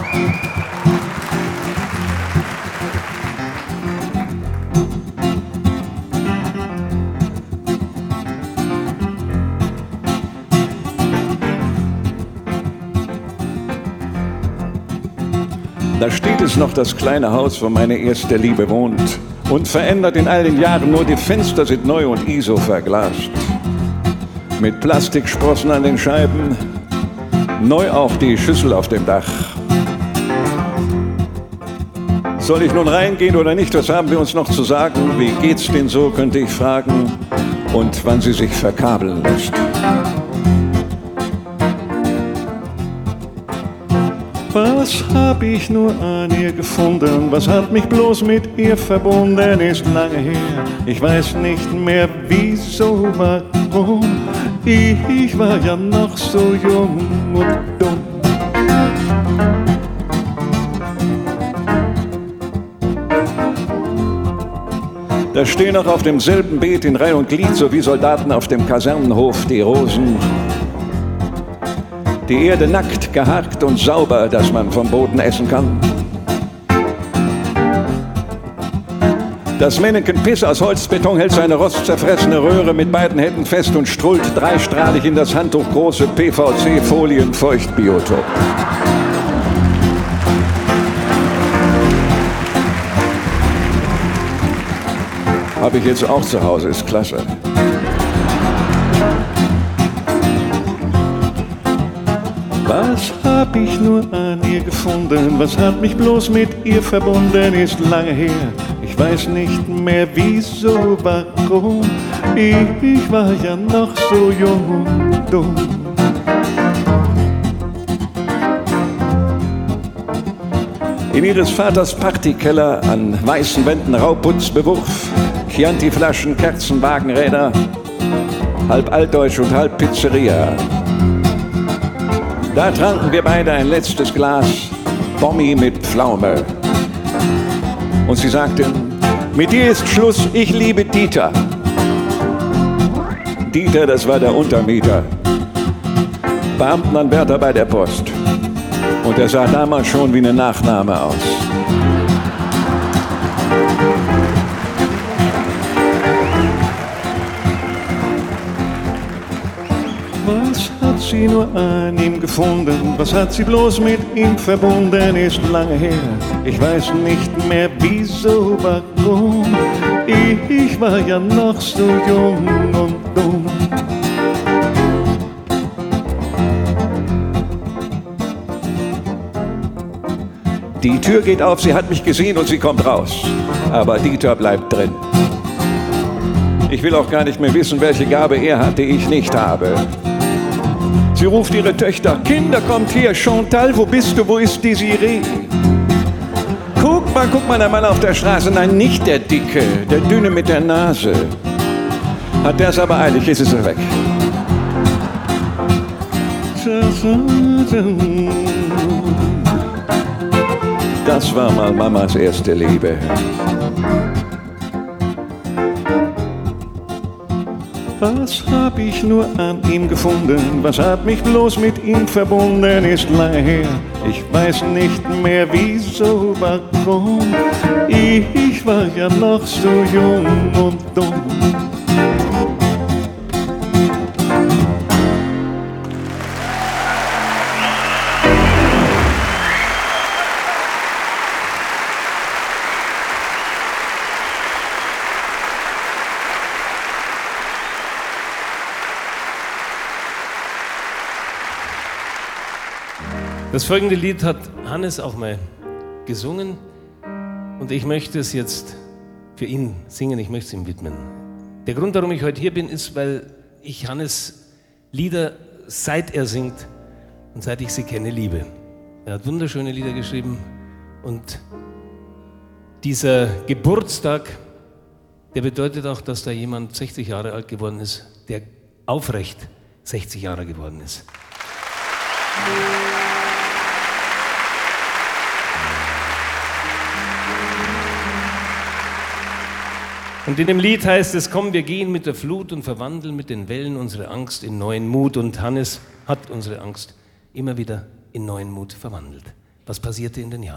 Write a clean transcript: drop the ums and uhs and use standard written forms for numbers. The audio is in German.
Da steht es noch, das kleine Haus, wo meine erste Liebe wohnt. Und verändert in all den Jahren, nur die Fenster sind neu und ISO verglast. Mit Plastiksprossen an den Scheiben, neu auch die Schüssel auf dem Dach. Soll ich nun reingehen oder nicht, was haben wir uns noch zu sagen? Wie geht's denn so, könnte ich fragen. Und wann sie sich verkabeln lässt. Was hab ich nur an ihr gefunden? Was hat mich bloß mit ihr verbunden? Ist lange her, ich weiß nicht mehr wieso, warum. Ich war ja noch so jung und dumm. Da stehen noch auf demselben Beet in Reih und Glied, so wie Soldaten auf dem Kasernenhof, die Rosen. Die Erde nackt, geharkt und sauber, dass man vom Boden essen kann. Das Männchen Piss aus Holzbeton hält seine rostzerfressene Röhre mit beiden Händen fest und strahlt dreistrahlig in das Handtuch große PVC-Folien-Feuchtbiotop. Habe ich jetzt auch zu Hause, ist klasse. Was hab ich nur an ihr gefunden? Was hat mich bloß mit ihr verbunden? Ist lange her, ich weiß nicht mehr wieso, warum. Ich war ja noch so jung und dumm. In ihres Vaters Partykeller, an weißen Wänden Rauputzbewurf, Chianti-Flaschen, Kerzen, Wagenräder, halb altdeutsch und halb Pizzeria. Da tranken wir beide ein letztes Glas Bommi mit Pflaume. Und sie sagte, mit dir ist Schluss, ich liebe Dieter. Dieter, das war der Untermieter. Beamtenanwärter bei der Post. Und er sah damals schon wie eine Nachname aus. Was hat sie nur an ihm gefunden? Was hat sie bloß mit ihm verbunden? Ist lange her, ich weiß nicht mehr wieso, warum. Ich war ja noch so jung und dumm. Die Tür geht auf, sie hat mich gesehen und sie kommt raus. Aber Dieter bleibt drin. Ich will auch gar nicht mehr wissen, welche Gabe er hat, die ich nicht habe. Sie ruft ihre Töchter, Kinder, kommt her, Chantal, wo bist du, wo ist Desiree? Guck mal, der Mann auf der Straße, nein, nicht der Dicke, der Dünne mit der Nase. Hat der's aber eilig, jetzt ist er weg. Das war mal Mamas erste Liebe. Was hab ich nur an ihm gefunden? Was hat mich bloß mit ihm verbunden? Ist lange her, ich weiß nicht mehr wieso, warum. Ich war ja noch so jung und dumm. Das folgende Lied hat Hannes auch mal gesungen und ich möchte es jetzt für ihn singen, ich möchte es ihm widmen. Der Grund, warum ich heute hier bin, ist, weil ich Hannes Lieder, seit er singt und seit ich sie kenne, liebe. Er hat wunderschöne Lieder geschrieben und dieser Geburtstag, der bedeutet auch, dass da jemand 60 Jahre alt geworden ist, der aufrecht 60 Jahre geworden ist. Und in dem Lied heißt es, komm, wir gehen mit der Flut und verwandeln mit den Wellen unsere Angst in neuen Mut. Und Hannes hat unsere Angst immer wieder in neuen Mut verwandelt. Was passierte in den Jahren?